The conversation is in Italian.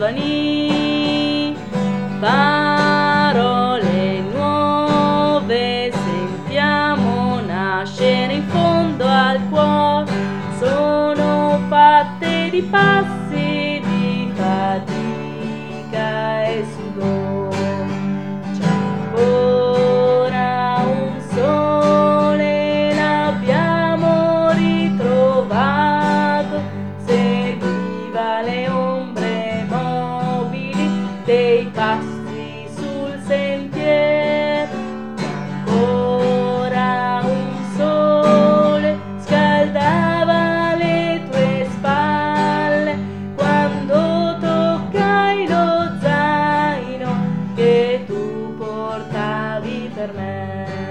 giovani, parole nuove sentiamo nascere in fondo al cuore, sono fatte di passi, di fatica e sudore. C'è ancora un sole, l'abbiamo ritrovato, seguiva le ombre mobili dei passi sul sentiero. C'è ancora un sole, scaldava le tue spalle quando toccai lo zaino che tu portavi per me.